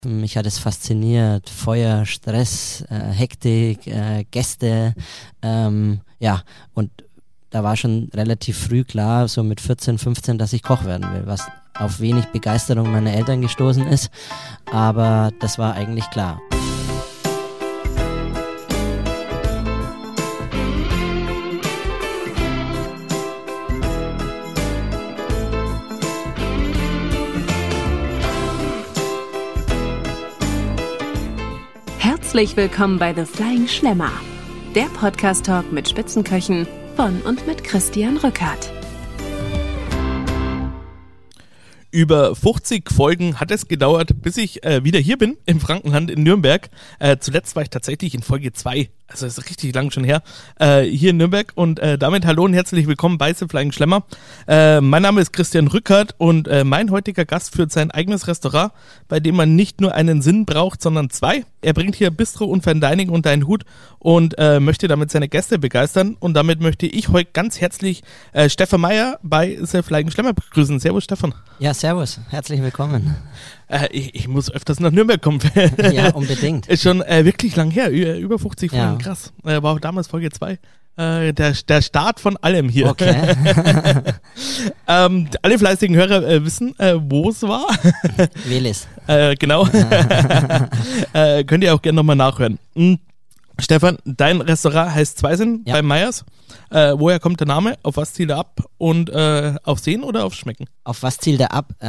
Mich hat es fasziniert, Feuer, Stress, Hektik, Gäste, und da war schon relativ früh klar, so mit 14, 15, dass ich Koch werden will, was auf wenig Begeisterung meiner Eltern gestoßen ist, aber das war eigentlich klar. Herzlich willkommen bei The Flying Schlemmer, der Podcast-Talk mit Spitzenköchen von und mit Christian Rückert. Über 50 Folgen hat es gedauert, bis ich wieder hier bin, im Frankenland in Nürnberg. Zuletzt war ich tatsächlich in Folge 2, also das ist richtig lang schon her, hier in Nürnberg. Und damit hallo und herzlich willkommen bei The Flying Schlemmer. Mein Name ist Christian Rückert und mein heutiger Gast führt sein eigenes Restaurant, bei dem man nicht nur einen Sinn braucht, sondern zwei. Er bringt hier Bistro und Fine Dining unter einen Hut und möchte damit seine Gäste begeistern. Und damit möchte ich heute ganz herzlich Stefan Meyer bei The Flying Schlemmer begrüßen. Servus Stefan. Ja, servus, herzlich willkommen. Ich muss öfters nach Nürnberg kommen. Ja, unbedingt. Ist schon wirklich lang her, über 50 Folgen, Ja. krass. War auch damals Folge 2. Der Start von allem hier. Okay. Alle fleißigen Hörer wissen, wo es war. Welis. Genau. Könnt ihr auch gerne nochmal nachhören. Stefan, dein Restaurant heißt Zweisinn bei Meyers. Woher kommt der Name? Auf was zielt er ab? Und auf Sehen oder auf Schmecken? Auf was zielt er ab?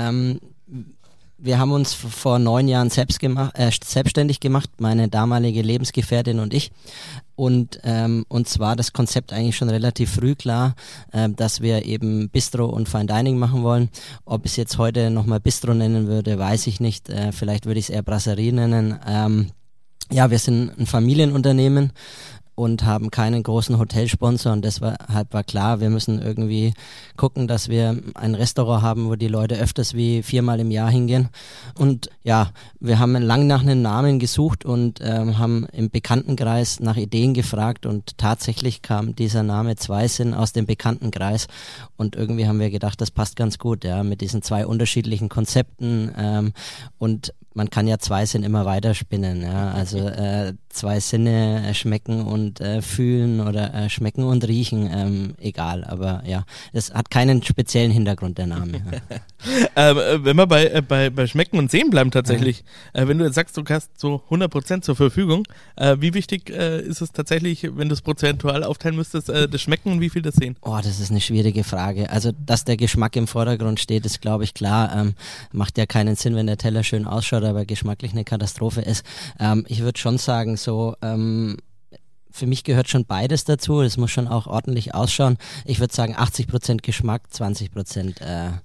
Wir haben uns vor 9 Jahren selbstständig gemacht, meine damalige Lebensgefährtin und ich. Und uns war das Konzept eigentlich schon relativ früh klar, dass wir eben Bistro und Fine Dining machen wollen. Ob ich es jetzt heute nochmal Bistro nennen würde, weiß ich nicht. Vielleicht würde ich es eher Brasserie nennen. Wir sind ein Familienunternehmen und haben keinen großen Hotelsponsor und deshalb war klar, wir müssen irgendwie gucken, dass wir ein Restaurant haben, wo die Leute öfters wie 4-mal im Jahr hingehen. Und ja, wir haben lang nach einem Namen gesucht und haben im Bekanntenkreis nach Ideen gefragt und tatsächlich kam dieser Name Zweisinn aus dem Bekanntenkreis und irgendwie haben wir gedacht, das passt ganz gut, ja, mit diesen 2 unterschiedlichen Konzepten und man kann ja Zweisinn immer weiterspinnen, ja, also 2 Sinne schmecken und fühlen oder schmecken und riechen, egal, aber ja, es hat keinen speziellen Hintergrund, der Name. Ja. Wenn wir bei Schmecken und Sehen bleiben tatsächlich, wenn du jetzt sagst, du hast so 100% zur Verfügung, wie wichtig ist es tatsächlich, wenn du es prozentual aufteilen müsstest, das Schmecken und wie viel das Sehen? Oh, das ist eine schwierige Frage. Also, dass der Geschmack im Vordergrund steht, ist, glaube ich, klar. Macht ja keinen Sinn, wenn der Teller schön ausschaut, aber geschmacklich eine Katastrophe ist. Ich würde schon sagen, so für mich gehört schon beides dazu. Es muss schon auch ordentlich ausschauen. Ich würde sagen 80% Geschmack, 20%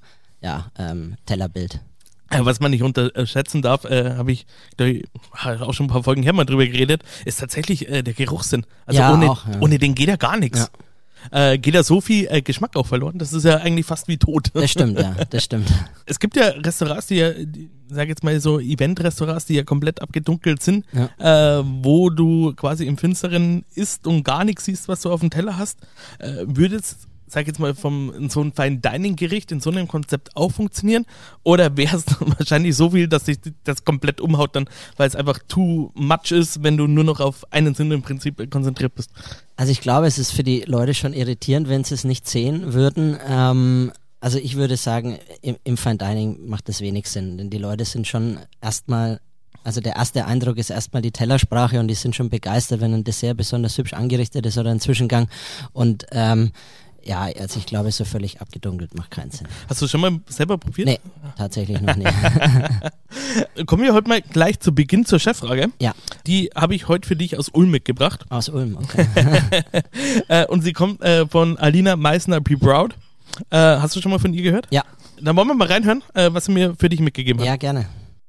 Tellerbild. Was man nicht unterschätzen darf, habe ich auch schon ein paar Folgen her mal drüber geredet, ist tatsächlich der Geruchssinn. Also ohne den geht ja gar nichts. Ja. Geht ja so viel Geschmack auch verloren, das ist ja eigentlich fast wie tot. Das stimmt, ja, das stimmt. Es gibt ja Restaurants, sag jetzt mal so Event-Restaurants, die ja komplett abgedunkelt sind, wo du quasi im Finsteren isst und gar nichts siehst, was du auf dem Teller hast. Würde es, sag jetzt mal, in so ein Fine-Dining-Gericht in so einem Konzept auch funktionieren? Oder wäre es wahrscheinlich so viel, dass sich das komplett umhaut dann, weil es einfach too much ist, wenn du nur noch auf einen Sinn im Prinzip konzentriert bist? Also ich glaube, es ist für die Leute schon irritierend, wenn sie es nicht sehen würden. Also ich würde sagen, im Fine Dining macht das wenig Sinn, denn die Leute sind schon erstmal, also der erste Eindruck ist erstmal die Tellersprache und die sind schon begeistert, wenn ein Dessert besonders hübsch angerichtet ist oder ein Zwischengang und also ich glaube, so völlig abgedunkelt macht keinen Sinn. Hast du schon mal selber probiert? Nee, tatsächlich noch nicht. Kommen wir heute mal gleich zu Beginn zur Cheffrage. Ja. Die habe ich heute für dich aus Ulm mitgebracht. Aus Ulm, okay. Und sie kommt von Alina Meissner-Proud. Hast du schon mal von ihr gehört? Ja. Dann wollen wir mal reinhören, was sie mir für dich mitgegeben hat. Ja, gerne.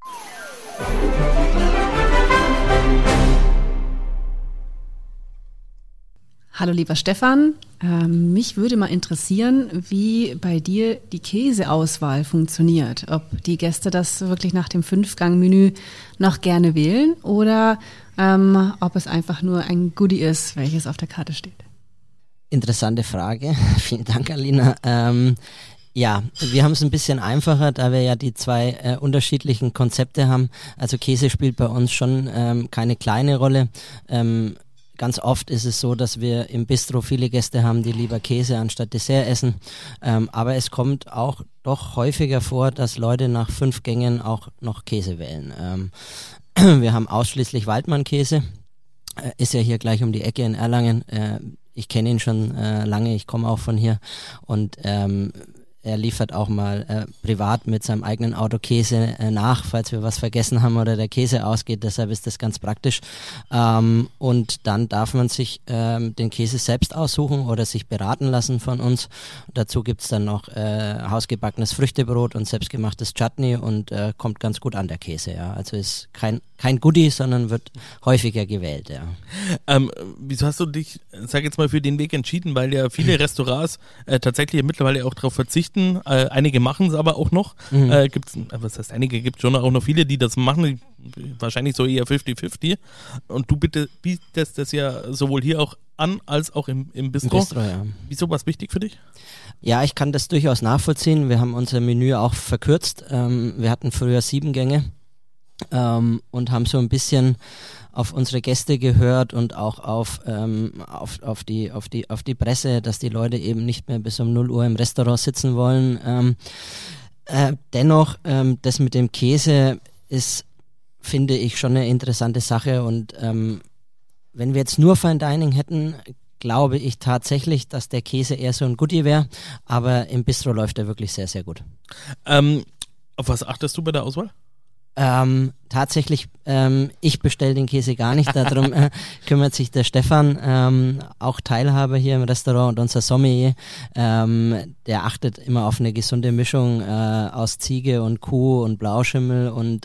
Hallo lieber Stefan, mich würde mal interessieren, wie bei dir die Käseauswahl funktioniert. Ob die Gäste das wirklich nach dem 5-Gang-Menü noch gerne wählen oder ob es einfach nur ein Goodie ist, welches auf der Karte steht. Interessante Frage. Vielen Dank, Alina. Ja, wir haben es ein bisschen einfacher, da wir ja die zwei unterschiedlichen Konzepte haben. Also Käse spielt bei uns schon keine kleine Rolle. Ganz oft ist es so, dass wir im Bistro viele Gäste haben, die lieber Käse anstatt Dessert essen. Aber es kommt auch doch häufiger vor, dass Leute nach 5 Gängen auch noch Käse wählen. Wir haben ausschließlich Waldmann-Käse. Ist ja hier gleich um die Ecke in Erlangen. Ich kenne ihn schon lange, ich komme auch von hier. Und er liefert auch mal privat mit seinem eigenen Auto Käse nach, falls wir was vergessen haben oder der Käse ausgeht. Deshalb ist das ganz praktisch. Und dann darf man sich den Käse selbst aussuchen oder sich beraten lassen von uns. Dazu gibt's dann noch hausgebackenes Früchtebrot und selbstgemachtes Chutney und kommt ganz gut an, der Käse. Ja. Also ist kein Goodie, sondern wird häufiger gewählt. Ja. Wieso hast du dich, sag jetzt mal, für den Weg entschieden? Weil ja viele Restaurants tatsächlich mittlerweile auch darauf verzichten. Einige machen es aber auch noch. Was heißt einige? Gibt schon auch noch viele, die das machen. Wahrscheinlich so eher 50-50. Und du bietest das ja sowohl hier auch an, als auch im Bistro. Im Bistro, ja. Wieso war es wichtig für dich? Ja, ich kann das durchaus nachvollziehen. Wir haben unser Menü auch verkürzt. Wir hatten früher 7 Gänge und haben so ein bisschen auf unsere Gäste gehört und auch auf die Presse, dass die Leute eben nicht mehr bis um 0 Uhr im Restaurant sitzen wollen. Dennoch, das mit dem Käse ist, finde ich, schon eine interessante Sache und wenn wir jetzt nur Fine Dining hätten, glaube ich tatsächlich, dass der Käse eher so ein Goodie wäre, aber im Bistro läuft er wirklich sehr, sehr gut. Auf was achtest du bei der Auswahl? Tatsächlich, ich bestelle den Käse gar nicht, darum kümmert sich der Stefan, auch Teilhaber hier im Restaurant und unser Sommelier, der achtet immer auf eine gesunde Mischung aus Ziege und Kuh und Blauschimmel und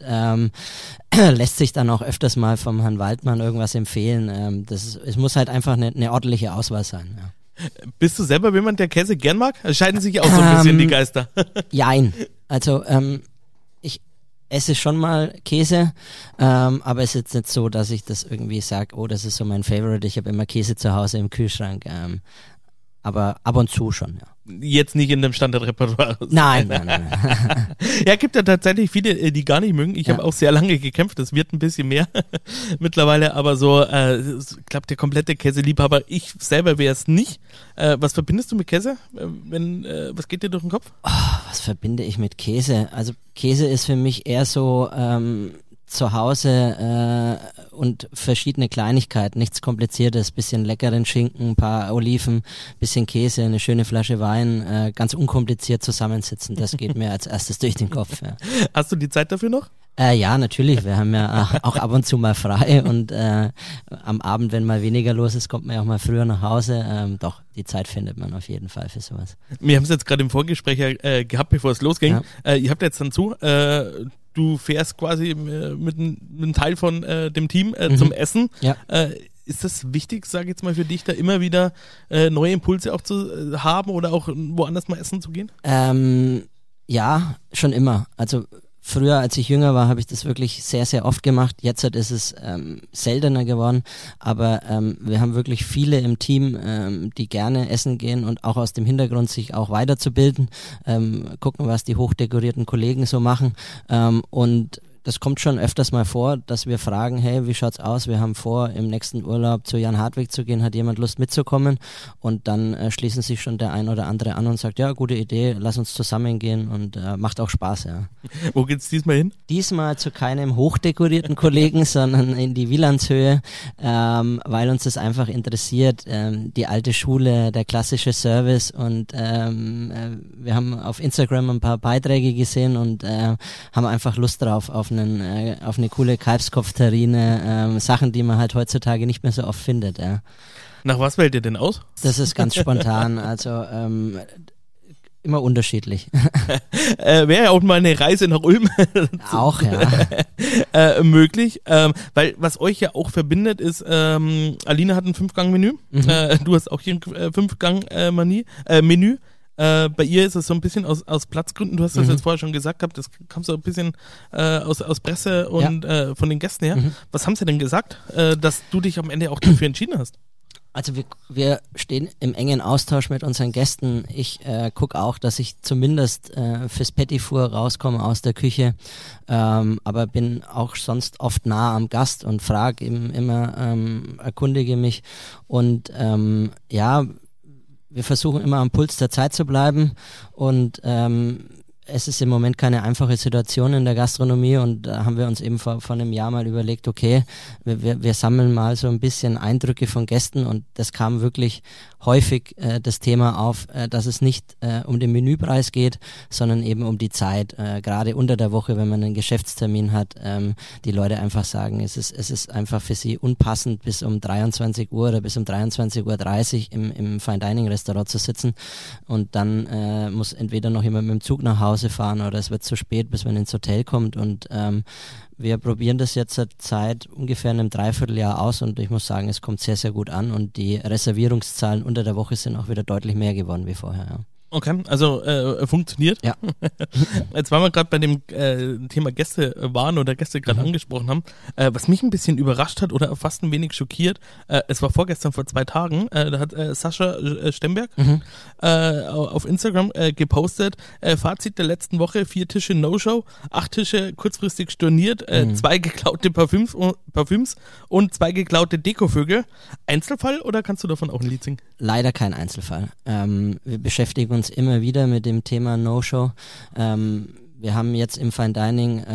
lässt sich dann auch öfters mal vom Herrn Waldmann irgendwas empfehlen. Es muss halt einfach eine ordentliche Auswahl sein. Ja. Bist du selber jemand, der Käse gern mag? Es scheiden sich auch so ein bisschen die Geister. Jein, also ich esse schon mal Käse, aber es ist jetzt nicht so, dass ich das irgendwie sage, oh, das ist so mein Favorite, ich habe immer Käse zu Hause im Kühlschrank, aber ab und zu schon, ja. Jetzt nicht in dem Standardrepertoire. Nein. Ja, gibt ja tatsächlich viele, die gar nicht mögen. Ich habe auch sehr lange gekämpft, das wird ein bisschen mehr mittlerweile, aber so, ich glaube, der komplette Käseliebhaber, ich selber wäre es nicht. Was verbindest du mit Käse? Was geht dir durch den Kopf? Oh, was verbinde ich mit Käse? Also Käse ist für mich eher so zu Hause und verschiedene Kleinigkeiten, nichts Kompliziertes, bisschen leckeren Schinken, ein paar Oliven, bisschen Käse, eine schöne Flasche Wein, ganz unkompliziert zusammensitzen, das geht mir als erstes durch den Kopf. Ja. Hast du die Zeit dafür noch? Ja, natürlich, wir haben ja auch ab und zu mal frei und am Abend, wenn mal weniger los ist, kommt man ja auch mal früher nach Hause. Doch, die Zeit findet man auf jeden Fall für sowas. Wir haben es jetzt gerade im Vorgespräch gehabt, bevor es losging. Ja. Ihr habt jetzt dann du fährst quasi mit einem Teil von dem Team zum Essen. Ja. Ist das wichtig, sage ich jetzt mal, für dich, da immer wieder neue Impulse auch zu haben oder auch woanders mal essen zu gehen? Ja, schon immer. Also früher, als ich jünger war, habe ich das wirklich sehr, sehr oft gemacht. Jetzt ist es seltener geworden, aber wir haben wirklich viele im Team, die gerne essen gehen und auch aus dem Hintergrund sich auch weiterzubilden, gucken, was die hochdekorierten Kollegen so machen und das kommt schon öfters mal vor, dass wir fragen, hey, wie schaut's aus? Wir haben vor, im nächsten Urlaub zu Jan Hartwig zu gehen. Hat jemand Lust mitzukommen? Und dann schließen sich schon der ein oder andere an und sagt, ja, gute Idee, lass uns zusammen gehen und macht auch Spaß, ja. Wo geht's diesmal hin? Diesmal zu keinem hochdekorierten Kollegen, sondern in die Wielandshöhe, weil uns das einfach interessiert. Die alte Schule, der klassische Service und wir haben auf Instagram ein paar Beiträge gesehen und haben einfach Lust drauf, auf eine coole Kalbskopfterrine, Sachen, die man halt heutzutage nicht mehr so oft findet. Ja. Nach was wählt ihr denn aus? Das ist ganz spontan, also immer unterschiedlich. Wäre ja auch mal eine Reise nach Ulm auch, ja. Möglich, weil was euch ja auch verbindet ist, Alina hat ein 5-Gang-Menü, du hast auch hier ein 5-Gang-Menü. Bei ihr ist es so ein bisschen aus Platzgründen, du hast das jetzt vorher schon gesagt gehabt, das kam so ein bisschen aus Presse und von den Gästen her. Was haben sie denn gesagt, dass du dich am Ende auch dafür entschieden hast? Also wir stehen im engen Austausch mit unseren Gästen. Ich gucke auch, dass ich zumindest fürs Petit Four rauskomme aus der Küche, aber bin auch sonst oft nah am Gast und frage eben immer, erkundige mich und ja, wir versuchen immer am Puls der Zeit zu bleiben und es ist im Moment keine einfache Situation in der Gastronomie und da haben wir uns eben vor einem Jahr mal überlegt, okay, wir sammeln mal so ein bisschen Eindrücke von Gästen und das kam wirklich häufig das Thema auf, dass es nicht um den Menüpreis geht, sondern eben um die Zeit. Gerade unter der Woche, wenn man einen Geschäftstermin hat, die Leute einfach sagen, es ist einfach für sie unpassend, bis um 23 Uhr oder bis um 23:30 Uhr im Fine Dining Restaurant zu sitzen und dann muss entweder noch jemand mit dem Zug nach Hause fahren oder es wird zu spät, bis man ins Hotel kommt und wir probieren das jetzt seit ungefähr einem Dreivierteljahr aus und ich muss sagen, es kommt sehr, sehr gut an und die Reservierungszahlen unter der Woche sind auch wieder deutlich mehr geworden wie vorher. Ja. Okay, also funktioniert. Ja. Jetzt waren wir gerade bei dem Thema Gäste waren oder Gäste gerade angesprochen haben. Was mich ein bisschen überrascht hat oder fast ein wenig schockiert, es war vorgestern vor 2 Tagen, da hat Sascha Stemberg auf Instagram gepostet, Fazit der letzten Woche, 4 Tische No-Show, 8 Tische kurzfristig storniert, 2 geklaute Parfüms und 2 geklaute Dekovögel. Einzelfall oder kannst du davon auch ein Lied singen? Leider kein Einzelfall. Wir beschäftigen uns immer wieder mit dem Thema No-Show. Wir haben jetzt im Fine Dining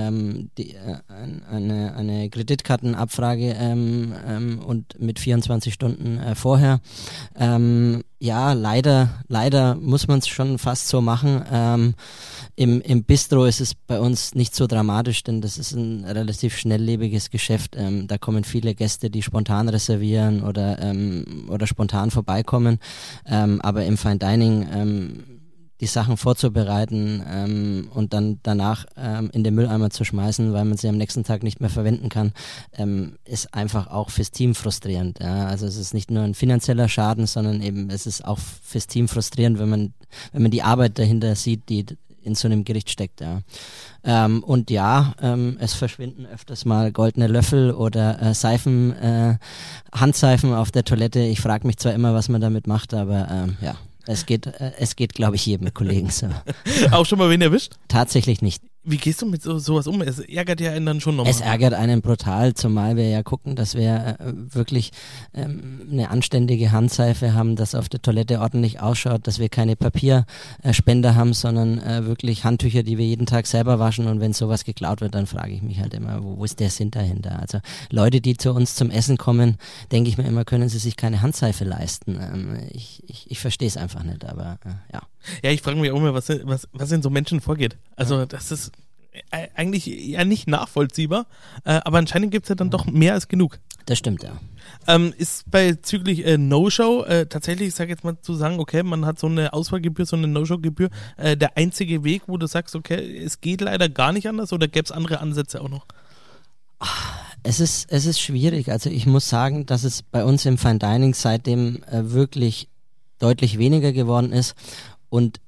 eine Kreditkartenabfrage und mit 24 Stunden vorher. Ja, leider muss man es schon fast so machen. Im Bistro ist es bei uns nicht so dramatisch, denn das ist ein relativ schnelllebiges Geschäft. Da kommen viele Gäste, die spontan reservieren oder spontan vorbeikommen. Aber im Fine Dining die Sachen vorzubereiten und dann danach in den Mülleimer zu schmeißen, weil man sie am nächsten Tag nicht mehr verwenden kann, ist einfach auch fürs Team frustrierend. Ja? Also es ist nicht nur ein finanzieller Schaden, sondern eben es ist auch fürs Team frustrierend, wenn man die Arbeit dahinter sieht, die in so einem Gericht steckt. Ja. Und ja, es verschwinden öfters mal goldene Löffel oder Handseifen auf der Toilette. Ich frage mich zwar immer, was man damit macht, aber ja. Es geht, glaube ich, jedem Kollegen so. Auch schon mal wen erwischt? Tatsächlich nicht. Wie gehst du mit sowas um? Es ärgert ja einen dann schon nochmal. Es ärgert einen brutal, zumal wir ja gucken, dass wir wirklich eine anständige Handseife haben, dass auf der Toilette ordentlich ausschaut, dass wir keine Papierspender haben, sondern wirklich Handtücher, die wir jeden Tag selber waschen und wenn sowas geklaut wird, dann frage ich mich halt immer, wo ist der Sinn dahinter? Also Leute, die zu uns zum Essen kommen, denke ich mir immer, können sie sich keine Handseife leisten. Ich verstehe es einfach nicht, aber ja. Ja, ich frage mich auch immer, was in so Menschen vorgeht. Also das ist eigentlich ja nicht nachvollziehbar, aber anscheinend gibt es ja dann doch mehr als genug. Das stimmt, ja. Ist bezüglich No-Show tatsächlich, ich sage jetzt mal zu sagen, okay, man hat so eine Auswahlgebühr, so eine No-Show-Gebühr, der einzige Weg, wo du sagst, okay, es geht leider gar nicht anders oder gäbe es andere Ansätze auch noch? Es ist schwierig. Also ich muss sagen, dass es bei uns im Fine Dining seitdem wirklich deutlich weniger geworden ist und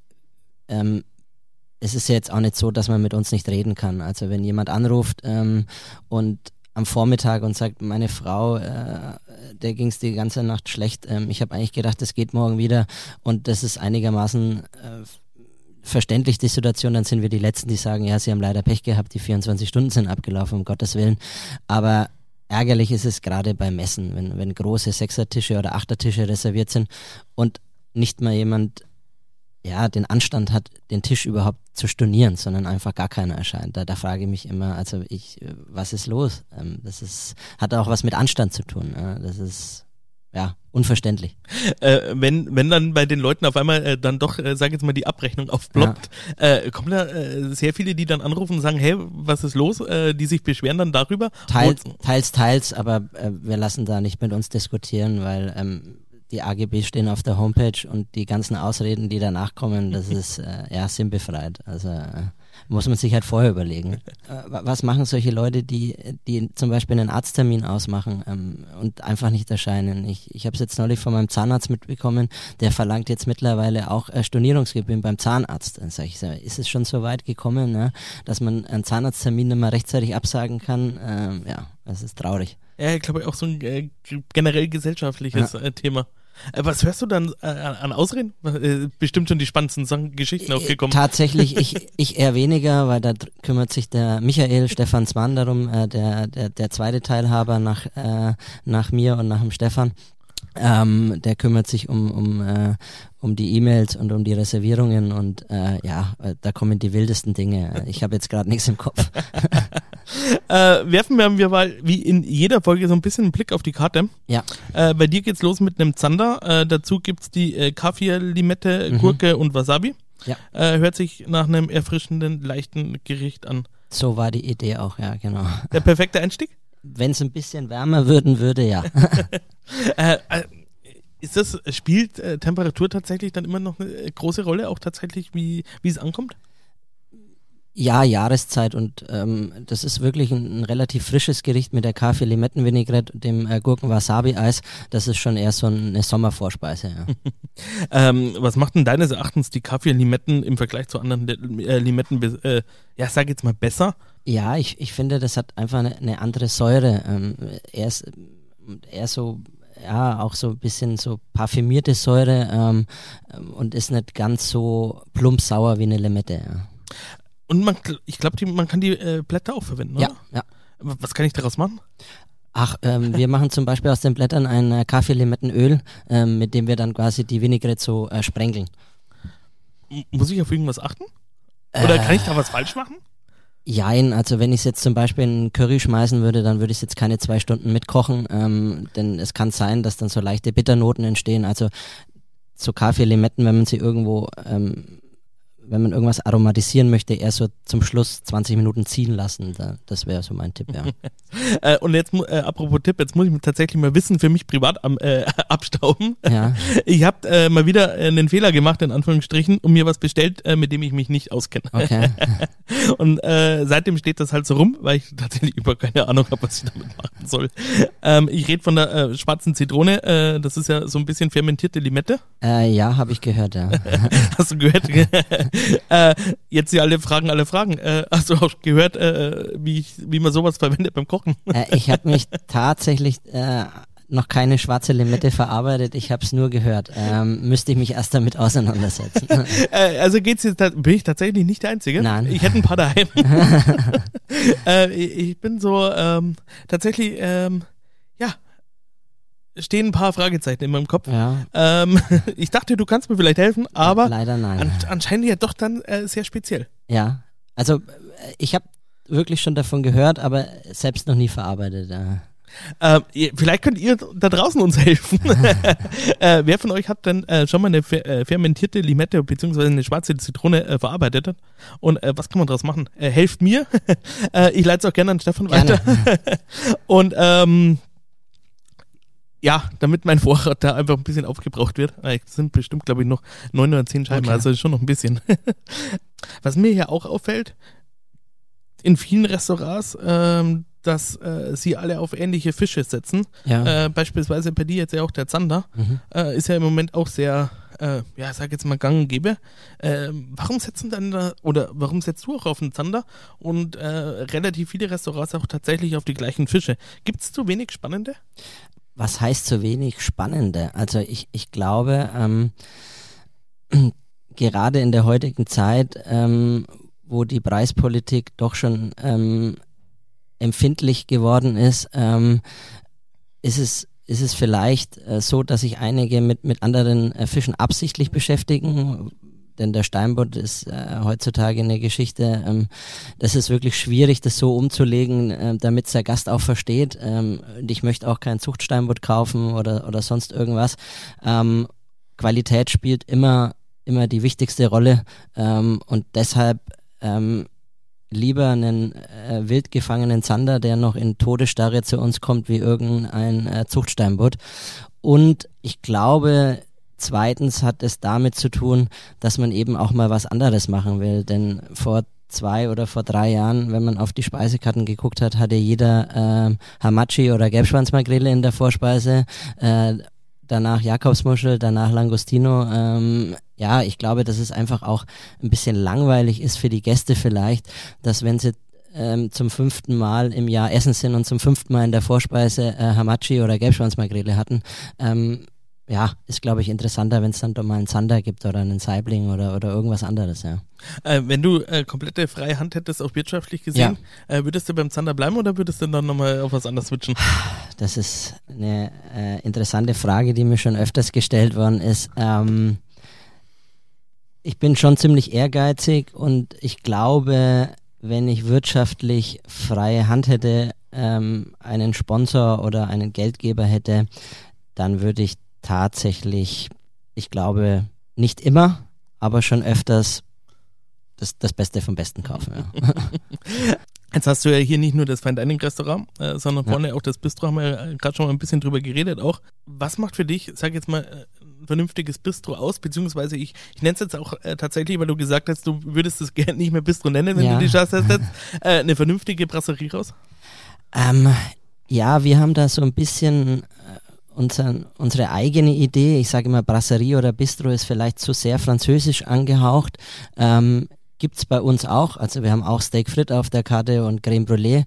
es ist ja jetzt auch nicht so, dass man mit uns nicht reden kann. Also wenn jemand anruft und am Vormittag und sagt, meine Frau, der ging es die ganze Nacht schlecht, ich habe eigentlich gedacht, es geht morgen wieder und das ist einigermaßen verständlich, die Situation, dann sind wir die Letzten, die sagen, ja, sie haben leider Pech gehabt, die 24 Stunden sind abgelaufen, um Gottes Willen. Aber ärgerlich ist es gerade bei Messen, wenn große Sechsertische oder Achtertische reserviert sind und nicht mal jemand den Anstand hat, den Tisch überhaupt zu stornieren, sondern einfach gar keiner erscheint. Da frage ich mich immer, also was ist los? Das hat auch was mit Anstand zu tun. Das ist unverständlich. Wenn dann bei den Leuten auf einmal dann doch, sag ich jetzt mal, die Abrechnung aufploppt, kommen da sehr viele, die dann anrufen und sagen, hey, was ist los? Die sich beschweren dann darüber? Teils, aber wir lassen da nicht mit uns diskutieren, weil die AGB stehen auf der Homepage und die ganzen Ausreden, die danach kommen, das ist sinnbefreit. Also muss man sich halt vorher überlegen. Was machen solche Leute, die zum Beispiel einen Arzttermin ausmachen und einfach nicht erscheinen? Ich habe es jetzt neulich von meinem Zahnarzt mitbekommen, der verlangt jetzt mittlerweile auch Stornierungsgebühren beim Zahnarzt. Dann sage ich, ist es schon so weit gekommen, ne, dass man einen Zahnarzttermin nicht mehr rechtzeitig absagen kann? Das ist traurig. Ja, ich glaube auch so ein generell gesellschaftliches Thema. Was hörst du dann an Ausreden? Bestimmt schon die spannendsten Geschichten aufgekommen. Tatsächlich, ich eher weniger, weil da kümmert sich der Michael Stephansmann darum, der zweite Teilhaber nach mir und nach dem Stefan. Der kümmert sich um die E-Mails und um die Reservierungen und da kommen die wildesten Dinge. Ich habe jetzt gerade nichts im Kopf. Werfen wir mal wie in jeder Folge so ein bisschen einen Blick auf die Karte. Ja. Bei dir geht's los mit einem Zander. Dazu gibt's die Kaffee, Limette, Gurke und Wasabi. Ja. Hört sich nach einem erfrischenden, leichten Gericht an. So war die Idee auch, ja, genau. Der perfekte Einstieg? Wenn es ein bisschen wärmer würde, ja. Spielt Temperatur tatsächlich dann immer noch eine große Rolle, auch tatsächlich, wie es ankommt? Ja, Jahreszeit und das ist wirklich ein relativ frisches Gericht mit der Kaffee-Limetten-Vinaigrette und dem Gurken-Wasabi-Eis. Das ist schon eher so eine Sommervorspeise, ja. Was macht denn deines Erachtens die Kaffee-Limetten im Vergleich zu anderen Limetten, sag jetzt mal besser? Ja, ich finde, das hat einfach eine andere Säure. Eher so, ja, auch so ein bisschen so parfümierte Säure und ist nicht ganz so plumpsauer wie eine Limette, ja. Und ich glaube, man kann die Blätter auch verwenden, oder? Ja. Was kann ich daraus machen? Ach, wir machen zum Beispiel aus den Blättern ein Kaffee-Limettenöl, mit dem wir dann quasi die Vinaigrette so sprenkeln. Muss ich auf irgendwas achten? Oder kann ich da was falsch machen? Jein, also wenn ich es jetzt zum Beispiel in einen Curry schmeißen würde, dann würde ich es jetzt keine 2 Stunden mitkochen, denn es kann sein, dass dann so leichte Bitternoten entstehen. Also so Kaffee-Limetten, wenn man sie irgendwo wenn man irgendwas aromatisieren möchte, eher so zum Schluss 20 Minuten ziehen lassen. Das wäre so mein Tipp, ja. Und jetzt, apropos Tipp, jetzt muss ich tatsächlich mal Wissen für mich privat abstauben. Ja. Ich habe mal wieder einen Fehler gemacht, in Anführungsstrichen, und mir was bestellt, mit dem ich mich nicht auskenne. Okay. Und seitdem steht das halt so rum, weil ich tatsächlich überhaupt keine Ahnung habe, was ich damit machen soll. Ich rede von der schwarzen Zitrone. Das ist ja so ein bisschen fermentierte Limette. Ja, habe ich gehört, ja. Hast du gehört? Jetzt alle Fragen. Hast du auch gehört, wie man sowas verwendet beim Kochen? Ich habe mich tatsächlich noch keine schwarze Limette verarbeitet, ich habe es nur gehört. Müsste ich mich erst damit auseinandersetzen. Also bin ich tatsächlich nicht der Einzige? Nein. Ich hätte ein paar daheim. Ich bin so tatsächlich, stehen ein paar Fragezeichen in meinem Kopf. Ja. Ich dachte, du kannst mir vielleicht helfen, aber leider nein. Anscheinend ja doch dann sehr speziell. Ja, also ich habe wirklich schon davon gehört, aber selbst noch nie verarbeitet. Vielleicht könnt ihr da draußen uns helfen. Wer von euch hat denn schon mal eine fermentierte Limette bzw. eine schwarze Zitrone verarbeitet? Und was kann man daraus machen? Helft mir. Ich leite es auch gerne an Stefan weiter. Und damit mein Vorrat da einfach ein bisschen aufgebraucht wird. Es sind bestimmt, glaube ich, noch 9 oder 10 Scheiben, also schon noch ein bisschen. Was mir hier auch auffällt, in vielen Restaurants, dass sie alle auf ähnliche Fische setzen. Ja. Beispielsweise bei dir jetzt ja auch der Zander. Ist ja im Moment auch sehr, sag jetzt mal gang und gäbe. Warum setzt du auch auf den Zander und relativ viele Restaurants auch tatsächlich auf die gleichen Fische? Gibt es zu wenig Spannende? Was heißt zu wenig Spannende? Also ich glaube, gerade in der heutigen Zeit, wo die Preispolitik doch schon empfindlich geworden ist, ist es vielleicht so, dass sich einige mit anderen Fischen absichtlich beschäftigen. Denn der Steinbutt ist heutzutage eine Geschichte, das ist wirklich schwierig, das so umzulegen, damit es der Gast auch versteht. Und ich möchte auch keinen Zuchtsteinbutt kaufen oder sonst irgendwas. Qualität spielt immer die wichtigste Rolle und deshalb lieber einen wild gefangenen Zander, der noch in Todesstarre zu uns kommt, wie irgendein Zuchtsteinbutt. Und ich glaube, zweitens hat es damit zu tun, dass man eben auch mal was anderes machen will, denn vor 2 oder vor 3 Jahren, wenn man auf die Speisekarten geguckt hat, hatte jeder Hamachi oder Gelbschwanzmakrele in der Vorspeise, danach Jakobsmuschel, danach Langostino. Ich glaube, dass es einfach auch ein bisschen langweilig ist für die Gäste vielleicht, dass wenn sie zum 5. Mal im Jahr essen sind und zum 5. Mal in der Vorspeise Hamachi oder Gelbschwanzmakrele hatten. Ja, ist, glaube ich, interessanter, wenn es dann doch mal einen Zander gibt oder einen Saibling oder irgendwas anderes, ja. Wenn du komplette freie Hand hättest, auch wirtschaftlich gesehen, würdest du beim Zander bleiben oder würdest du dann nochmal auf was anderes switchen? Das ist eine interessante Frage, die mir schon öfters gestellt worden ist. Ich bin schon ziemlich ehrgeizig und ich glaube, wenn ich wirtschaftlich freie Hand hätte, einen Sponsor oder einen Geldgeber hätte, dann würde ich tatsächlich, ich glaube, nicht immer, aber schon öfters das Beste vom Besten kaufen. Ja. Jetzt hast du ja hier nicht nur das Fine Dining Restaurant, sondern vorne auch das Bistro, haben wir gerade schon mal ein bisschen drüber geredet auch. Was macht für dich, sag jetzt mal, ein vernünftiges Bistro aus, beziehungsweise ich nenne es jetzt auch tatsächlich, weil du gesagt hast, du würdest es gerne nicht mehr Bistro nennen, wenn du die Chance hast, eine vernünftige Brasserie raus? Ja, wir haben da so ein bisschen unsere eigene Idee. Ich sage immer, Brasserie oder Bistro ist vielleicht zu sehr französisch angehaucht. Gibt's bei uns auch. Also wir haben auch Steak Frites auf der Karte und Crème Brûlée.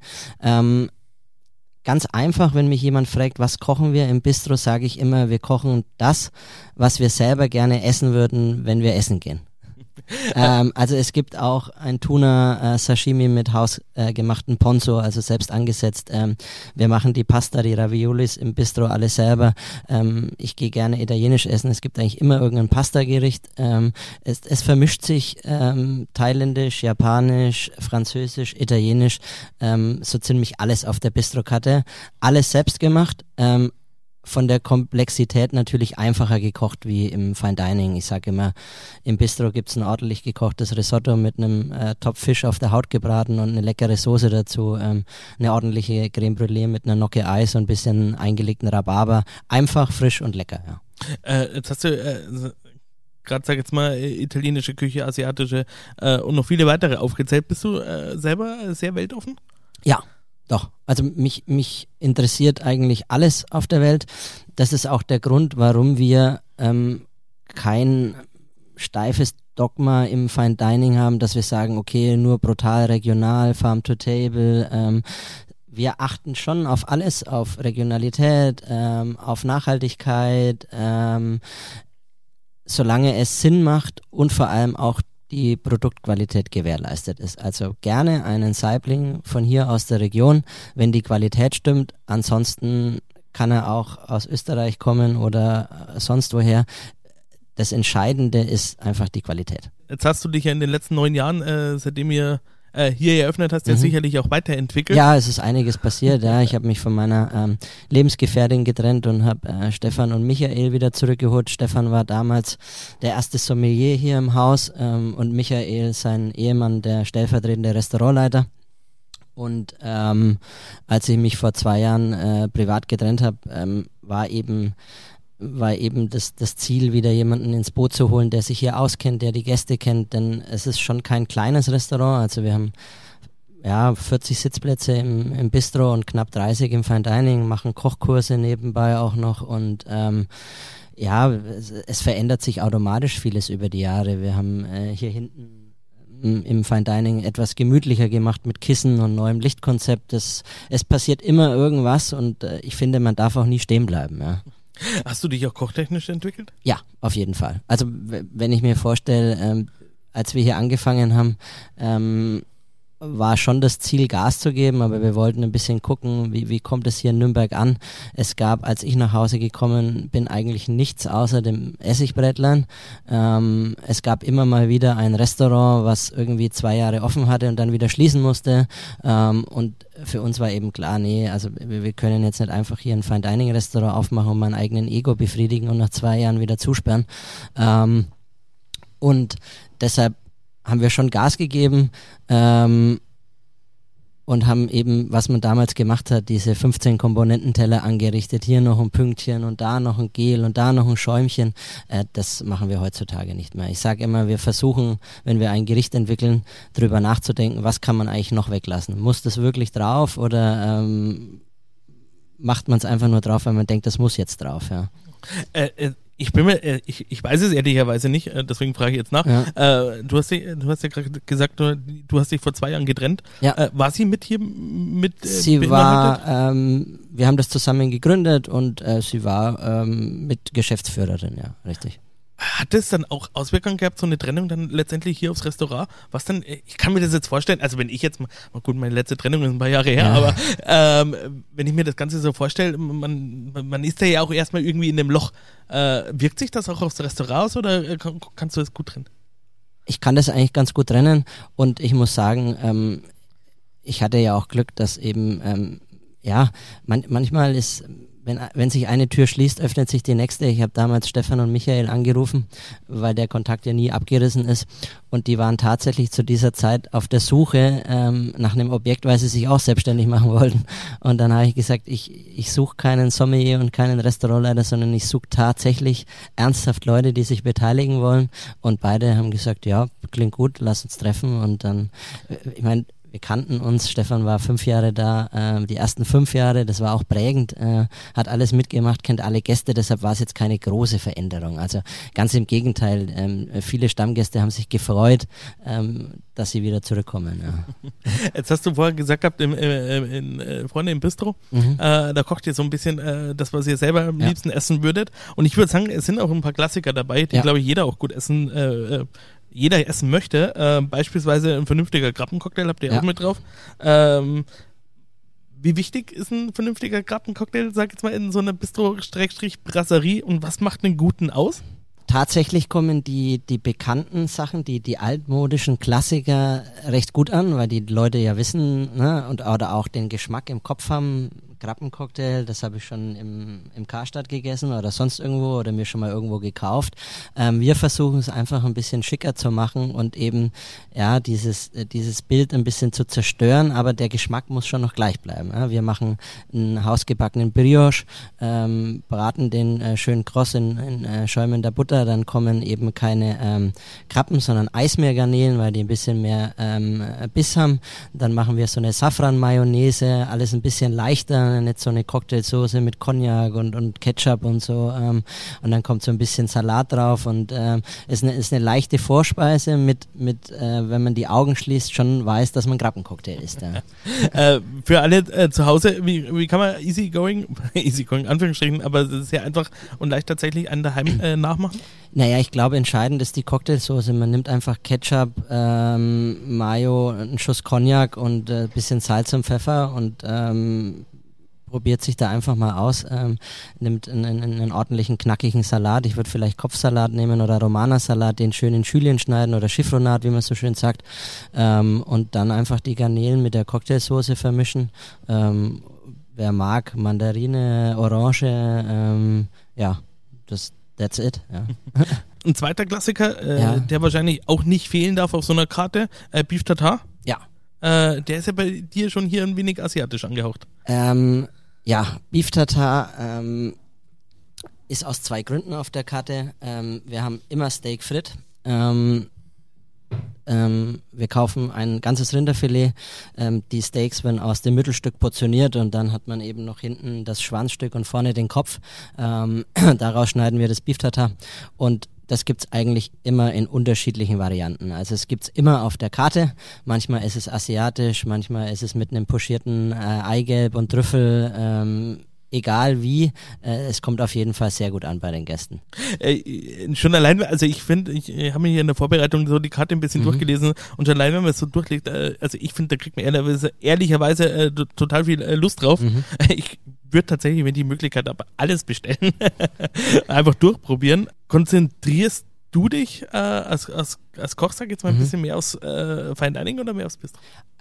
Ganz einfach, wenn mich jemand fragt, was kochen wir im Bistro, sage ich immer, wir kochen das, was wir selber gerne essen würden, wenn wir essen gehen. Also es gibt auch ein Tuna Sashimi mit hausgemachten Ponzo, also selbst angesetzt. Wir machen die Pasta, die Raviolis im Bistro alle selber. Ich gehe gerne italienisch essen. Es gibt eigentlich immer irgendein Pastagericht. Es vermischt sich thailändisch, japanisch, französisch, italienisch, so ziemlich alles auf der Bistrokarte. Alles selbst gemacht. Von der Komplexität natürlich einfacher gekocht wie im Fine Dining. Ich sage immer, im Bistro gibt's ein ordentlich gekochtes Risotto mit einem Topf Fisch auf der Haut gebraten und eine leckere Soße dazu, eine ordentliche Crème Brûlée mit einer Nocke Eis und ein bisschen eingelegten Rhabarber. Einfach, frisch und lecker, ja. Jetzt hast du gerade, sag jetzt mal, italienische Küche, asiatische und noch viele weitere aufgezählt. Bist du selber sehr weltoffen? Ja. Doch, also mich interessiert eigentlich alles auf der Welt. Das ist auch der Grund, warum wir kein steifes Dogma im Fine Dining haben, dass wir sagen, okay, nur brutal regional, Farm to Table. Wir achten schon auf alles, auf Regionalität, auf Nachhaltigkeit, solange es Sinn macht und vor allem auch die Produktqualität gewährleistet ist. Also gerne einen Saibling von hier aus der Region, wenn die Qualität stimmt. Ansonsten kann er auch aus Österreich kommen oder sonst woher. Das Entscheidende ist einfach die Qualität. Jetzt hast du dich ja in den letzten 9 Jahren, seitdem ihr hier eröffnet hast, ja sicherlich auch weiterentwickelt. Ja, es ist einiges passiert. Ja, ich habe mich von meiner Lebensgefährtin getrennt und habe Stefan und Michael wieder zurückgeholt. Stefan war damals der erste Sommelier hier im Haus und Michael, sein Ehemann, der stellvertretende Restaurantleiter. Und als ich mich vor 2 Jahren privat getrennt habe, war eben das Ziel, wieder jemanden ins Boot zu holen, der sich hier auskennt, der die Gäste kennt, denn es ist schon kein kleines Restaurant, also wir haben 40 Sitzplätze im Bistro und knapp 30 im Fine Dining, machen Kochkurse nebenbei auch noch und es verändert sich automatisch vieles über die Jahre. Wir haben hier hinten im Fine Dining etwas gemütlicher gemacht mit Kissen und neuem Lichtkonzept. Es passiert immer irgendwas und ich finde, man darf auch nie stehen bleiben, ja. Hast du dich auch kochtechnisch entwickelt? Ja, auf jeden Fall. Also wenn ich mir vorstelle, als wir hier angefangen haben, war schon das Ziel, Gas zu geben, aber wir wollten ein bisschen gucken, wie kommt es hier in Nürnberg an. Es gab, als ich nach Hause gekommen bin, eigentlich nichts außer dem Essigbrätlern. Es gab immer mal wieder ein Restaurant, was irgendwie 2 Jahre offen hatte und dann wieder schließen musste. Und für uns war eben klar, nee, also wir können jetzt nicht einfach hier ein Fine Dining Restaurant aufmachen und mein eigenen Ego befriedigen und nach 2 Jahren wieder zusperren. Und deshalb haben wir schon Gas gegeben und haben eben, was man damals gemacht hat, diese 15 Komponententeller angerichtet. Hier noch ein Pünktchen und da noch ein Gel und da noch ein Schäumchen. Das machen wir heutzutage nicht mehr. Ich sage immer, wir versuchen, wenn wir ein Gericht entwickeln, drüber nachzudenken, was kann man eigentlich noch weglassen? Muss das wirklich drauf oder macht man es einfach nur drauf, weil man denkt, das muss jetzt drauf, ja. Ich weiß es ehrlicherweise nicht, deswegen frage ich jetzt nach. Ja. Du hast ja gerade gesagt, du hast dich vor 2 Jahren getrennt. Ja. War sie mit hier mit Sie war, wir haben das zusammen gegründet und sie war mit Geschäftsführerin, ja, richtig. Hat es dann auch Auswirkungen gehabt, so eine Trennung dann letztendlich hier aufs Restaurant? Was dann, ich kann mir das jetzt vorstellen, also wenn ich jetzt mal gut, meine letzte Trennung ist ein paar Jahre her, aber wenn ich mir das Ganze so vorstelle, man ist ja auch erstmal irgendwie in dem Loch. Wirkt sich das auch aufs Restaurant aus oder kannst du das gut trennen? Ich kann das eigentlich ganz gut trennen und ich muss sagen, ich hatte ja auch Glück, dass eben, manchmal ist, wenn sich eine Tür schließt, öffnet sich die nächste. Ich habe damals Stefan und Michael angerufen, weil der Kontakt ja nie abgerissen ist und die waren tatsächlich zu dieser Zeit auf der Suche nach einem Objekt, weil sie sich auch selbstständig machen wollten und dann habe ich gesagt, ich suche keinen Sommelier und keinen Restaurantleiter, sondern ich suche tatsächlich ernsthaft Leute, die sich beteiligen wollen und beide haben gesagt, ja, klingt gut, lass uns treffen und dann, ich meine, wir kannten uns, Stefan war 5 Jahre da, die ersten 5 Jahre, das war auch prägend, hat alles mitgemacht, kennt alle Gäste, deshalb war es jetzt keine große Veränderung. Also ganz im Gegenteil, viele Stammgäste haben sich gefreut, dass sie wieder zurückkommen. Ja. Jetzt hast du vorher gesagt gehabt, Freunde im Bistro, da kocht ihr so ein bisschen das, was ihr selber am liebsten essen würdet. Und ich würde sagen, es sind auch ein paar Klassiker dabei, die, glaube ich, jeder auch gut essen jeder essen möchte, beispielsweise ein vernünftiger Krabbencocktail, habt ihr auch mit drauf. Wie wichtig ist ein vernünftiger Krabbencocktail, sag jetzt mal, in so einer Bistro-Brasserie und was macht einen guten aus? Tatsächlich kommen die bekannten Sachen, die altmodischen Klassiker recht gut an, weil die Leute ja wissen, ne, oder auch den Geschmack im Kopf haben. Krabbencocktail, das habe ich schon im Karstadt gegessen oder sonst irgendwo oder mir schon mal irgendwo gekauft. Wir versuchen es einfach ein bisschen schicker zu machen und eben dieses Bild ein bisschen zu zerstören, aber der Geschmack muss schon noch gleich bleiben. Ja? Wir machen einen hausgebackenen Brioche, braten den schön kross in schäumender Butter, dann kommen eben keine Krabben, sondern Eismeergarnelen, weil die ein bisschen mehr Biss haben. Dann machen wir so eine Safran-Mayonnaise, alles ein bisschen leichter, nicht so eine Cocktailsoße mit Cognac und Ketchup und so und dann kommt so ein bisschen Salat drauf und ist eine leichte Vorspeise mit wenn man die Augen schließt, schon weiß, dass man Krabbencocktail isst. Ja. Für alle zu Hause, wie kann man easygoing, Anführungsstrichen, aber sehr einfach und leicht tatsächlich einen daheim nachmachen? Naja, ich glaube, entscheidend ist die Cocktailsoße. Man nimmt einfach Ketchup, Mayo, einen Schuss Cognac und ein bisschen Salz und Pfeffer und probiert sich da einfach mal aus, nimmt einen ordentlichen, knackigen Salat. Ich würde vielleicht Kopfsalat nehmen oder Romana-Salat, den schön in Schülchen schneiden oder Chiffronat, wie man so schön sagt, und dann einfach die Garnelen mit der Cocktailsoße vermischen. Wer mag, Mandarine, Orange, that's it. Ja. Ein zweiter Klassiker, der wahrscheinlich auch nicht fehlen darf auf so einer Karte, Beef Tartar. Ja. Der ist ja bei dir schon hier ein wenig asiatisch angehaucht. Beef Tartar ist aus 2 Gründen auf der Karte. Wir haben immer Steak frit. Wir kaufen ein ganzes Rinderfilet. Die Steaks werden aus dem Mittelstück portioniert und dann hat man eben noch hinten das Schwanzstück und vorne den Kopf. Daraus schneiden wir das Beef Tartar und das gibt's eigentlich immer in unterschiedlichen Varianten. Also es gibt's immer auf der Karte. Manchmal ist es asiatisch, manchmal ist es mit einem pochierten Eigelb und Trüffel. Egal wie, es kommt auf jeden Fall sehr gut an bei den Gästen. Schon allein, also ich finde, ich habe mir hier in der Vorbereitung so die Karte ein bisschen durchgelesen und schon allein, wenn man es so durchlegt, also ich finde, da kriegt man ehrlicherweise total viel Lust drauf. Ich würde tatsächlich, wenn die Möglichkeit habe, alles bestellen. Einfach durchprobieren. Konzentrierst du dich als Koch, sag jetzt mal, ein bisschen mehr aufs Fine Dining oder mehr aufs Bistro?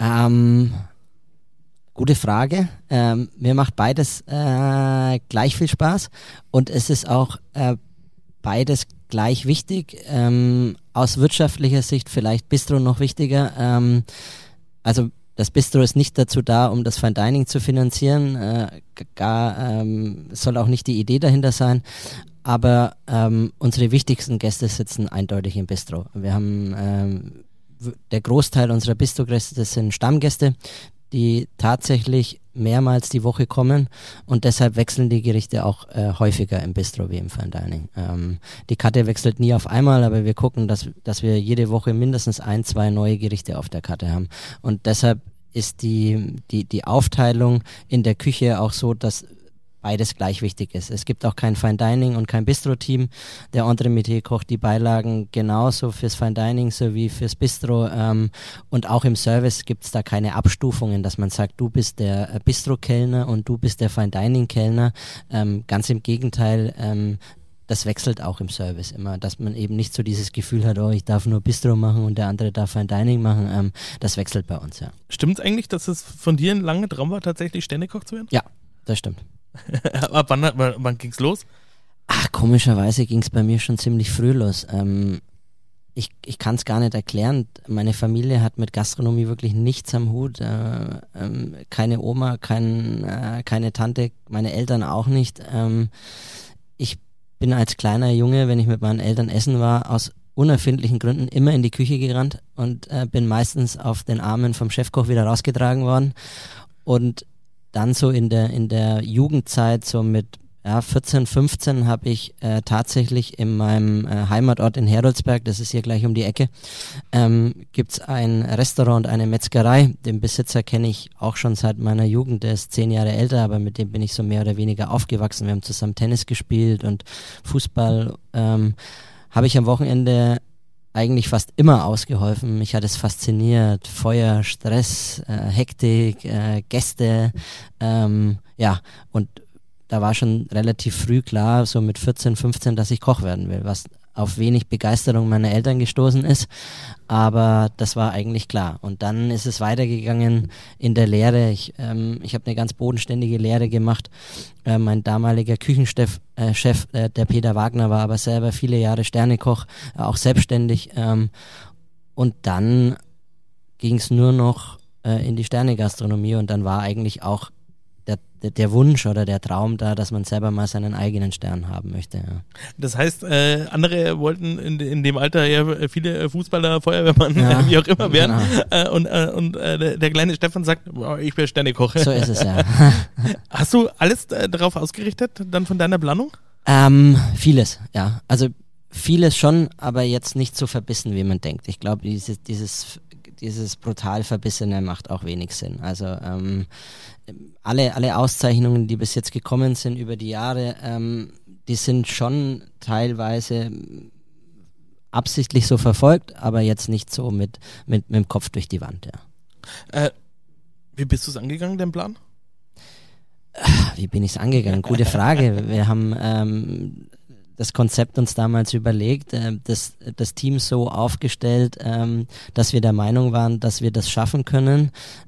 Gute Frage. Mir macht beides gleich viel Spaß und es ist auch beides gleich wichtig. Aus wirtschaftlicher Sicht vielleicht Bistro noch wichtiger. Also das Bistro ist nicht dazu da, um das Fine Dining zu finanzieren. Soll auch nicht die Idee dahinter sein. Aber unsere wichtigsten Gäste sitzen eindeutig im Bistro. Wir haben der Großteil unserer Bistro-Gäste sind Stammgäste. die tatsächlich mehrmals die Woche kommen und deshalb wechseln die Gerichte auch häufiger im Bistro wie im Fine Dining. Die Karte wechselt nie auf einmal, aber wir gucken, dass wir jede Woche mindestens 1-2 neue Gerichte auf der Karte haben. Und deshalb ist die Aufteilung in der Küche auch so, dass beides gleich wichtig ist. Es gibt auch kein Fine Dining und kein Bistro-Team. Der Entremetier kocht die Beilagen genauso fürs Fine Dining sowie fürs Bistro. Und auch im Service gibt es da keine Abstufungen, dass man sagt, du bist der Bistro-Kellner und du bist der Fine Dining-Kellner. Ganz im Gegenteil, das wechselt auch im Service immer, dass man eben nicht so dieses Gefühl hat, oh, ich darf nur Bistro machen und der andere darf Fine Dining machen. Das wechselt bei uns, ja. Stimmt es eigentlich, dass es von dir ein langer Traum war, tatsächlich Sternekoch zu werden? Ja, das stimmt. Ab wann ging's los? Ach, komischerweise ging's bei mir schon ziemlich früh los. Ich kann es gar nicht erklären. Meine Familie hat mit Gastronomie wirklich nichts am Hut. Keine Oma, keine Tante, meine Eltern auch nicht. Ich bin als kleiner Junge, wenn ich mit meinen Eltern essen war, aus unerfindlichen Gründen immer in die Küche gerannt und bin meistens auf den Armen vom Chefkoch wieder rausgetragen worden. Und dann so in der Jugendzeit, so mit 14, 15, habe ich tatsächlich in meinem Heimatort in Heroldsberg, das ist hier gleich um die Ecke, gibt's ein Restaurant und eine Metzgerei. Den Besitzer kenne ich auch schon seit meiner Jugend, der ist 10 Jahre älter, aber mit dem bin ich so mehr oder weniger aufgewachsen. Wir haben zusammen Tennis gespielt und Fußball. Habe ich am Wochenende eigentlich fast immer ausgeholfen. Mich hat es fasziniert. Feuer, Stress, Hektik, Gäste, und da war schon relativ früh klar, so mit 14, 15, dass ich Koch werden will, was auf wenig Begeisterung meiner Eltern gestoßen ist, aber das war eigentlich klar. Und dann ist es weitergegangen in der Lehre. Ich habe eine ganz bodenständige Lehre gemacht. Mein damaliger Küchenchef, der Peter Wagner, war aber selber viele Jahre Sternekoch, auch selbstständig. Und dann ging es nur noch in die Sternegastronomie und dann war eigentlich auch der Wunsch oder der Traum da, dass man selber mal seinen eigenen Stern haben möchte. Ja. Das heißt, andere wollten in dem Alter ja viele Fußballer, Feuerwehrmann, wie auch immer werden. Genau. Und der kleine Stefan sagt, ich bin Sternekoch. So ist es, ja. Hast du alles darauf ausgerichtet, dann von deiner Planung? Vieles, ja. Also vieles schon, aber jetzt nicht so verbissen, wie man denkt. Ich glaube, dieses brutal Verbissene macht auch wenig Sinn. Also alle Auszeichnungen, die bis jetzt gekommen sind über die Jahre, die sind schon teilweise absichtlich so verfolgt, aber jetzt nicht so mit dem Kopf durch die Wand, ja. Wie bist du es angegangen, den Plan? Wie bin ich es angegangen? Gute Frage. Wir haben das Konzept uns damals überlegt, das Team so aufgestellt, dass wir der Meinung waren, dass wir das schaffen können.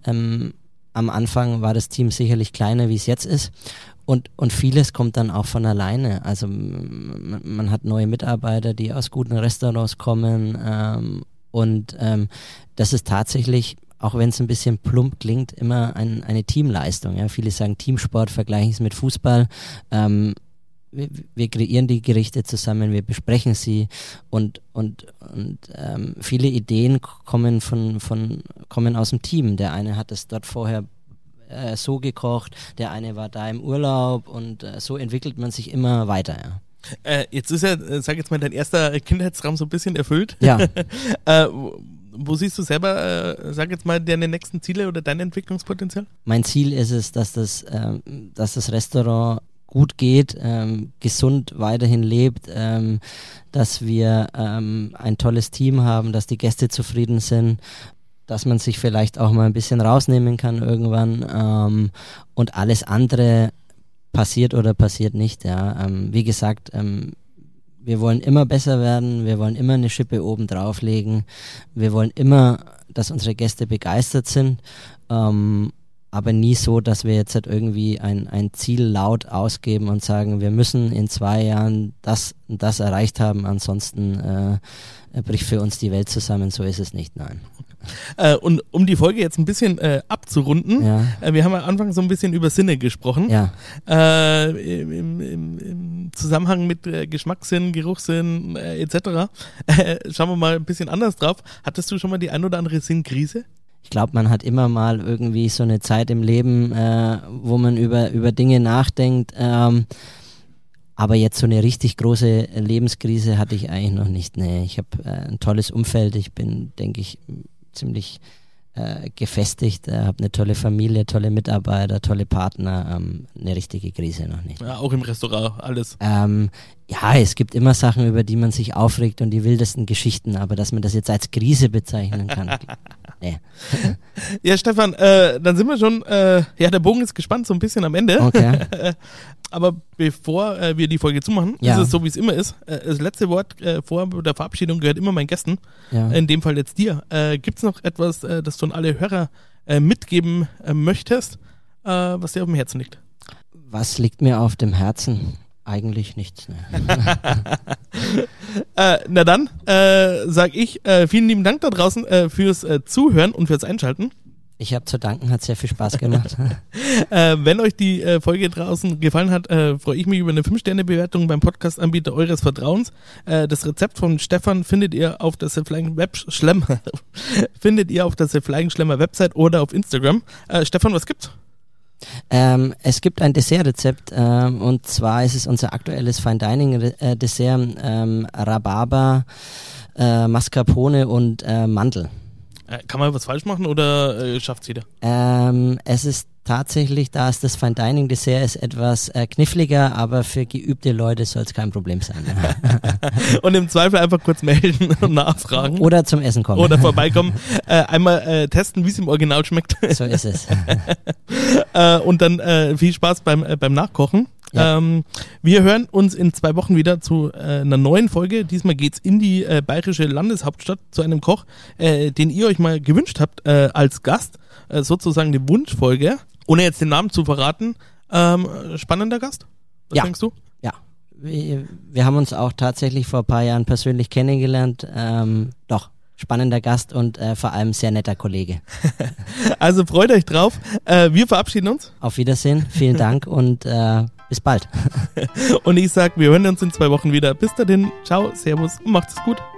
Am Anfang war das Team sicherlich kleiner, wie es jetzt ist. Und vieles kommt dann auch von alleine. Also man hat neue Mitarbeiter, die aus guten Restaurants kommen. Das ist tatsächlich, auch wenn es ein bisschen plump klingt, immer eine Teamleistung. Ja? Viele sagen Teamsport, vergleichen es mit Fußball. Wir kreieren die Gerichte zusammen, wir besprechen sie und viele Ideen kommen kommen aus dem Team. Der eine hat es dort vorher so gekocht, der eine war da im Urlaub und so entwickelt man sich immer weiter. Ja. Jetzt ist ja, sag jetzt mal, dein erster Kindheitstraum so ein bisschen erfüllt. Ja. Wo siehst du selber, sag jetzt mal, deine nächsten Ziele oder dein Entwicklungspotenzial? Mein Ziel ist es, dass das Restaurant gut geht, gesund weiterhin lebt, dass wir ein tolles Team haben, dass die Gäste zufrieden sind, dass man sich vielleicht auch mal ein bisschen rausnehmen kann irgendwann und alles andere passiert oder passiert nicht. Ja. Wie gesagt, wir wollen immer besser werden, wir wollen immer eine Schippe oben drauflegen, wir wollen immer, dass unsere Gäste begeistert sind, aber nie so, dass wir jetzt halt irgendwie ein Ziel laut ausgeben und sagen, wir müssen in 2 Jahren das und das erreicht haben, ansonsten bricht für uns die Welt zusammen, so ist es nicht, nein. Und um die Folge jetzt ein bisschen abzurunden, wir haben am Anfang so ein bisschen über Sinne gesprochen, im Zusammenhang mit Geschmackssinn, Geruchssinn etc. Schauen wir mal ein bisschen anders drauf. Hattest du schon mal die ein oder andere Sinnkrise? Ich glaube, man hat immer mal irgendwie so eine Zeit im Leben, wo man über Dinge nachdenkt. Aber jetzt so eine richtig große Lebenskrise hatte ich eigentlich noch nicht. Nee, ich habe ein tolles Umfeld. Ich bin, denke ich, ziemlich gefestigt, habe eine tolle Familie, tolle Mitarbeiter, tolle Partner, eine richtige Krise noch nicht. Ja, auch im Restaurant, alles. Ja, es gibt immer Sachen, über die man sich aufregt und die wildesten Geschichten, aber dass man das jetzt als Krise bezeichnen kann, nee. Ja, Stefan, dann sind wir schon, der Bogen ist gespannt, so ein bisschen am Ende. Okay. Aber bevor wir die Folge zumachen, ist es so, wie es immer ist. Das letzte Wort vor der Verabschiedung gehört immer meinen Gästen, in dem Fall jetzt dir. Gibt es noch etwas, das du an alle Hörer mitgeben möchtest, was dir auf dem Herzen liegt? Was liegt mir auf dem Herzen? Eigentlich nichts. Ne. Na dann, sag ich vielen lieben Dank da draußen fürs Zuhören und fürs Einschalten. Ich habe zu danken, hat sehr viel Spaß gemacht. Wenn euch die Folge draußen gefallen hat, freue ich mich über eine 5-Sterne-Bewertung beim Podcast-Anbieter eures Vertrauens. Das Rezept von Stefan findet ihr auf der The Flying Schlemmer Website oder auf Instagram. Stefan, was gibt's? Es gibt ein Dessertrezept und zwar ist es unser aktuelles Fine Dining Dessert, Rhabarber, Mascarpone und Mandel. Kann man was falsch machen oder schafft's jeder? Es ist tatsächlich, da es das Fine Dining Dessert ist, etwas kniffliger, aber für geübte Leute soll es kein Problem sein. Und im Zweifel einfach kurz melden und nachfragen. Oder zum Essen kommen. Oder vorbeikommen. Einmal testen, wie es im Original schmeckt. So ist es. Und dann viel Spaß beim Nachkochen. Ja. Wir hören uns in 2 Wochen wieder zu einer neuen Folge. Diesmal geht's in die bayerische Landeshauptstadt zu einem Koch, den ihr euch mal gewünscht habt als Gast. Sozusagen die Wunschfolge. Ohne jetzt den Namen zu verraten. Spannender Gast? Was denkst du? Ja. Wir haben uns auch tatsächlich vor ein paar Jahren persönlich kennengelernt. Doch. Spannender Gast und vor allem sehr netter Kollege. Also freut euch drauf. Wir verabschieden uns. Auf Wiedersehen. Vielen Dank und bis bald. Und ich sag, wir hören uns in 2 Wochen wieder. Bis dahin. Ciao, servus und macht's gut.